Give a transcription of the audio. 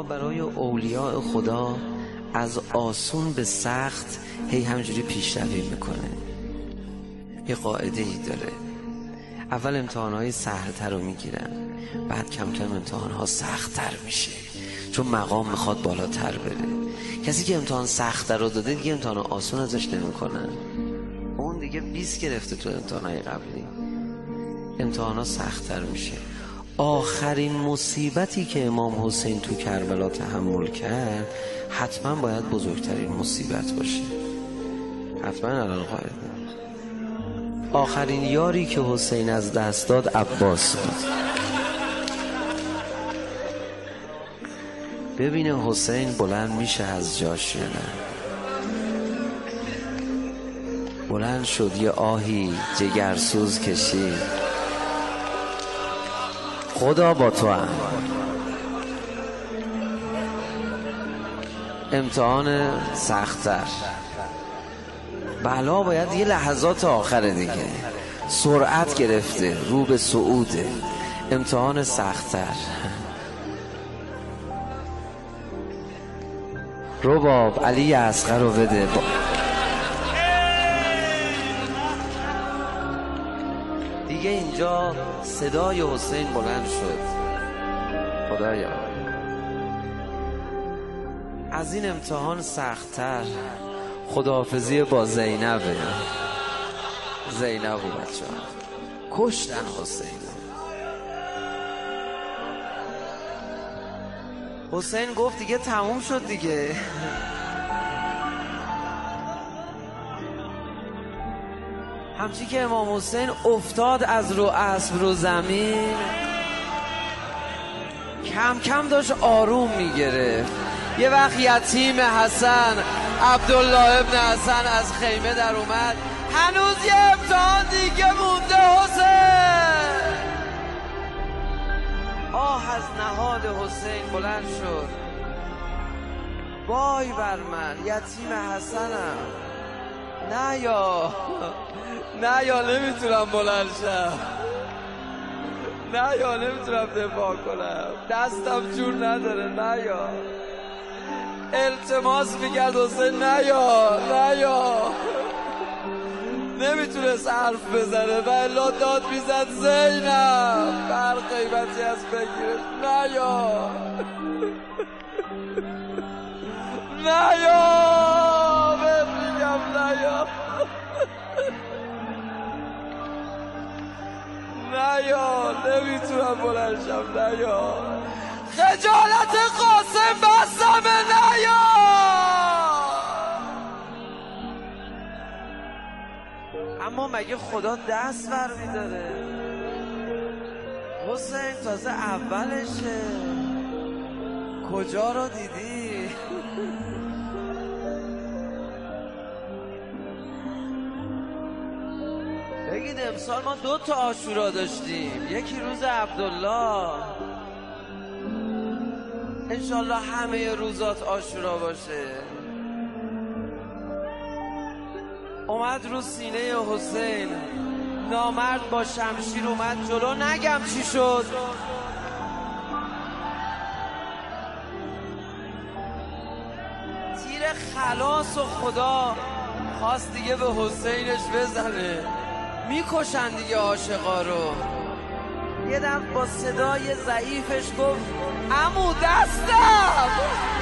ما برای اولیاء خدا از آسون به سخت هی همجوری پیشروی میکنه. یه قاعده ای داره، اول امتحانهای سهل‌تر رو میگیرن، بعد کم کم امتحانها سخت‌تر میشه، چون مقام میخواد بالاتر بره. کسی که امتحان سخت‌تر رو داده دیگه امتحان آسون ازش نمیکنن، اون دیگه 20 گرفته تو امتحانهای قبلی، امتحانها سخت‌تر میشه. آخرین مصیبتی که امام حسین تو کربلا تحمل کرد حتما باید بزرگترین مصیبت باشه، حتما علل قاعده. آخرین یاری که حسین از دست داد عباس بود. ببینه حسین بلند میشه از جاش یا نه. بلند شد، یه آهی جگرسوز کشید، خدا با تو هم. امتحان سخت‌تر، بلا باید یه لحظات آخره دیگه، سرعت گرفته، رو به صعوده. امتحان سخت‌تر، رباب علی اصغر رو بده. دیگه اینجا صدای حسین بلند شد، خدایا از این امتحان سخت‌تر خداحافظی با زینبه. زینب و بچه ها کشتن حسین. حسین گفت دیگه تموم شد دیگه. همچی که امام حسین افتاد از رو اسب رو زمین، کم کم داشت آروم میگرفت. یه وقت یتیم حسن، عبدالله ابن حسن از خیمه در اومد، هنوز یه امتحان دیگه مونده حسین. آه از نهاد حسین بلند شد، وای بر من یتیم حسنم. نه یا نمیتونم بلند شم، نه یا نمیتونم دفاع کنم، دستم جور نداره. نه یا التماس میکرد حسین، نه یا نمیتونست حرف بزنه و الا داد میزد زینب بر قیمتی از بگیرش. نه یا بفریگم، نه یا نمیتونم بلند شم. نه یا خجالت قاسم بستمه. نه یا اما مگه خدا دست بر میداره؟ حسین تازه اولشه، کجا رو دیدی؟ بگید امسال ما 2 تا عاشورا داشتیم، یکی روز عبدالله، انشالله همه روزات عاشورا باشه. اومد رو سینه حسین، نامرد با شمشیر اومد جلو، نگم چی شد. تیر خلاص و خدا خواست دیگه به حسینش بزنه، میکشن دیگه عاشقا رو. یه دم با صدای ضعیفش گفت عمو دستم.